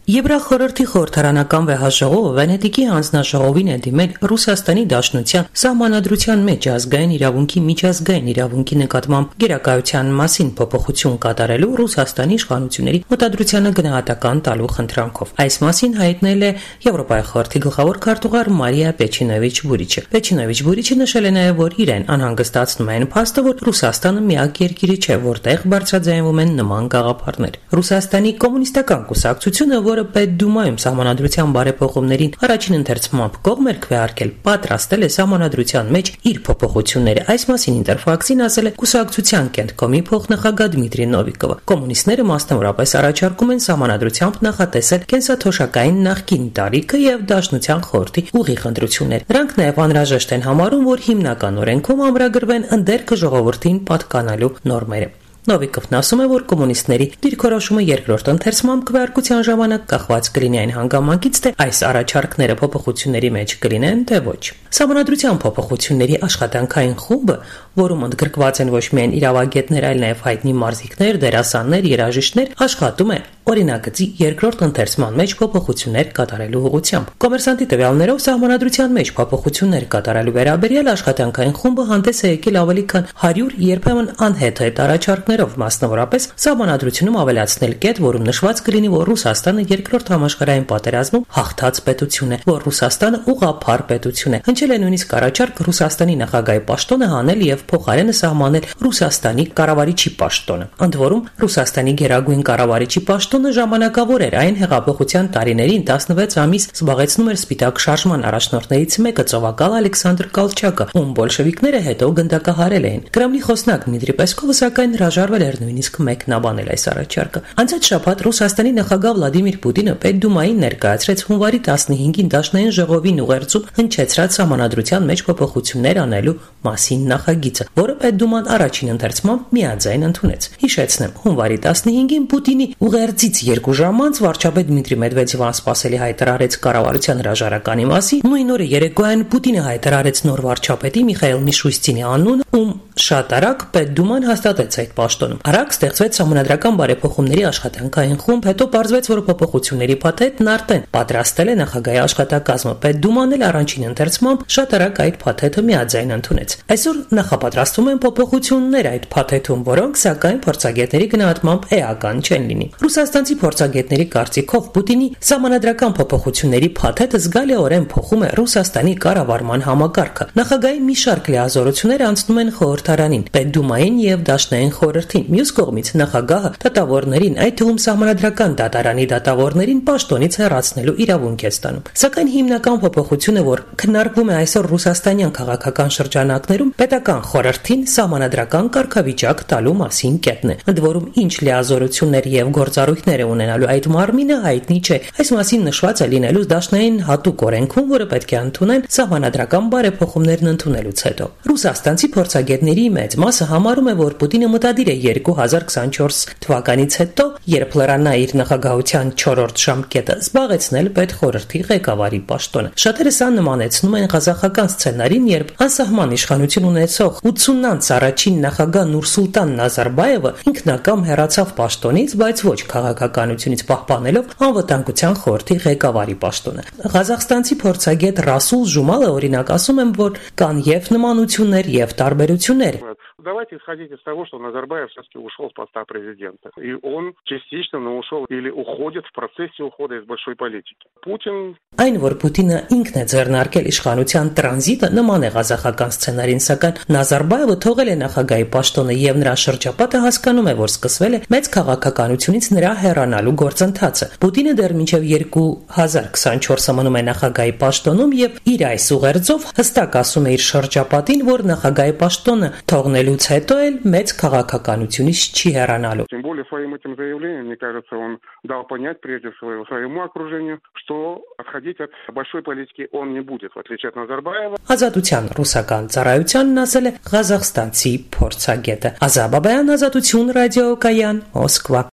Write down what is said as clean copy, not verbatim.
Եվրախորհրդի խորհրդարանական վեհաժողովը Վենետիկի հանձնաժողովին է դիմել Ռուսաստանի Դաշնության Սահմանադրության մեջ ազգային իրավունքի միջազգային իրավունքի նկատմամբ գերակայության մասին փոփոխություն կատարելու Ռուսաստանի իշխանությունների մտադրությանը գնահատական տալու խնդրանքով։ Այս մասին հայտնել է Եվրոպայի խորհրդի գլխավոր քարտուղար Մարիա Պեչինովիչ-Բուրիչը։ Պեչինովիչ-Բուրիչը նշել է նաև, որ իրեն անհանգստացնում է այն փաստը, որ Ռուսաստանը միակ երկիրը չէ, որտեղ բարձրաձայնվում են նման գաղափարներ։ Ռուսաստանի կոմունիստական կուսակցությունը, որը Պետդումայում Սահմանադրության բարեփոխումներին առաջին ընթերցումով կողմ էր քվեարկել, պատրաստել է Սահմանադրության մեջ իր փոփոխությունները։ Այս մասին Ինտերֆաքսին ասել է կուսակցության կենտկոմի փոխնախագահ Դմիտրի Նովիկովը։ Կոմունիստները մասնավորապես առաջարկում են Սահմանադրությամբ նախատեսել կենսաթոշակային նախկին տարիքը եւ Դաշնության խորհրդի ուղիղ ընտրություններ։ Նրանք նաև անհրաժեշտ են համարում, որ հիմնական օրենքում ամրագրվեն ընդերքը ժողովրդին պատկանալու նորմերը։ Նովիկովն ասում է, որ կոմունիստների դիրքորոշումը երկրորդ ընթերցման քվեարկության ժամանակ կախված կլինի այն հանգամանքից, թե այս առաջարկները փոփոխությունների մեջ կլինեն, թե ոչ։ Սահմանադրության փոփոխությունների աշխատանքային խումբը, որում ընդգրկված են ոչ միայն իրավագետներ, այլ նաև հայտնի մարզիկներ, դերասաններ, երաժիշտներ, աշխատում է օրինագծի երկրորդ ընթերցման մեջ փոփոխություններ կատարելու ուղղությամբ։ Կոմերսանտի տվյալներով Սահմանադրության մեջ փոփոխություններ կատարելու վերաբերյալ աշխատանքային խումբը հանդես է եկել ավելի քան 100 երբեմն անհեթեթ առաջարկներով, մասնավորապես Սահմանադրությունում ավելացնել կետ, որում նշված կլինի, որ Ռուսաստանը երկրորդ համաշխարհային պատերազմում հաղթած պետություն է, որ Ռուսաստանը ուղղափառ պետություն է։ Հնչել է նույնիսկ առաջարկ Ռուսաստանի նախագահի պաշտոնը հանել եւ փոխարենը սահմանել Ռուսաստանի կառավարիչի պաշտոնը։ Ընդ որում Ռուսաստանի գերագույն կառավարիչի պաշտոնը ժամանակավոր էր, այն հեղափոխության տարիներին 16 ամիս զբաղեցնում էր սպիտակ շարժման առաջնորդներից մեկը ծովակալ Ալեքսանդր Կալչակը, ում բոլշևիկները հետո գնդակահարել էին։ Կրեմլի խոսնակ Դմիտրի Պեսկովը սակայն հրաժարվել էր նույնիսկ մեկնաբանել այս առաջարկը։ Անցած շաբաթ Ռուսաստանի նախագահ Վլադիմիր Պուտինը Պետդումային ներկայացրեց հունվարի 15-ին Դաշնային ժողովին ուղերձում հնչեցրած Սահմանադրության մեջ փոփոխություններ անելու մասին նախագիծը, որը Պետդուման առաջին ընթերցմամբ միաձայն ընդունեց։ Հիշեցնեմ, հունվարի 15-ին Պուտինի ուղերձից 2 ժամ անց վարչապետ Դմիտրի Մեդվեդևը անսպասելի հայտարարեց կառավարության հրաժարականի մասին։ Նույն օրը երեկոյան Պուտինը հայտարարեց նոր վարչապետի Միխայիլ Միշուստինի անունը, ում շատ արագ Պետդուման հաստատեց այդ պաշտոնում։ Արագ ստեղծվեց Սահմանադրական բարեփոխումների աշխատանքային խումբ, հետո պարզվեց, որ փոփոխությունների փաթեթն արդեն պատրաստել է նախագահի աշխատակազմը։ Պետդուման էլ առաջին ընթերցմամբ շատ արագ այդ փաթեթը միաձայն ընդունեց։ Այսօր նախապատրաստվում են փոփոխություններ այդ փաթեթում, որոնք սակայն փորձագետների գնահատմամբ էական չեն լինի։ Ռուսաստանցի փորձագետների կարծիքով Պուտինի Սահմանադրական փոփոխությունների փաթեթը զգալիորեն փոխում է Ռուսաստանի կառավարման համակարգը։ Նախագահի մի շարք լիազորություններ անցնում են խորհրդարանին, Պետդումային եւ Դաշնային խորհրդին։ Մյուս կողմից նախագահը դատավորներին, այդ թվում Սահմանադրական դատարանի դատավորներին պաշտոնից հեռացնելու իրավունք է ստանում։ Սակայն հիմնական փոփոխությունը, որ քննարկվում է այսօր ռուսաստանյան քաղաքական շրջանակներում, պետական խորհրդին սահմանադրական կարգավիճակ տալու մասին կետն է։ Ընդ որում ինչ լիազորություններ եւ գործառույթներ է ունենալու այդ մարմինը հայտնի չէ։ Այս մասին նշված է լինելու Դաշնային հատուկ օրենքում, որը պետք է ընդունեն Սահմանադրական բարեփոխումներն ընդունելուց հետո։ Ռուսաստանցի փորձագետների մեծ մասը համարում է, որ Պուտինը մտադիր է 2024 թվականից հետո, երբ լրանա իր նախագահության 4-րդ ժամկետը, զբաղեցնել պետխորհրդի ղեկավարի պաշտոնը։ Շատերը սա նմանեցնում են ղազախական սցենարին, երբ անսահման իշխանություն ունեցող 80-ից առաջին նախագահ Նուրսուլտան Նազարբայևը ինքնակամ հեռացավ պաշտոնից, բայց ոչ քաղաքականությունից պահպանելով անվտանգության խորհրդի ղեկավարի պաշտոնը։ Ղազախստանցի փորձագետ Ռասուլ Ժումալը օրինակ ասում են, որ կան եւ նմանություններ եւ տարբերություններ։ Давайте исходить из того, что Назарбаев все-таки ушел с поста президента. И он частично, но ушел или уходит в процессе ухода из большой политики. Путин... Այն, որ Պուտինը ինքն է ձեռնարկել իշխանության տրանզիտը, նման է ղազախական սցենարին, սակայն Նազարբայևը թողել է նախագահի պաշտոնը եւ նրա շրջապատը հասկանում է, որ սկսվել է մեծ քաղաքականությունից նրա հեռանալու գործընթացը։ Պուտինը դեռ մինչեւ 2024-ը մնում է նախագահի պաշտոնում եւ իր այս ուղերձով հստակ ասում է իր շրջապատին, որ նախագահի պաշտոնը թողնելուց հետո էլ մեծ քաղաքականությունից չի հեռանալու։ Тем более своим этим заявлением, мне кажется, он дал понять прежде всего своему окружению, что отходить от большой политики он не будет, в отличие от Назарбаева. Ազատության ռուսական ծառայությանն ասել է ղազախստանցի փորձագետը։ Ազաբաբայան, Ազատություն ռադիոկայան, Մոսկվա։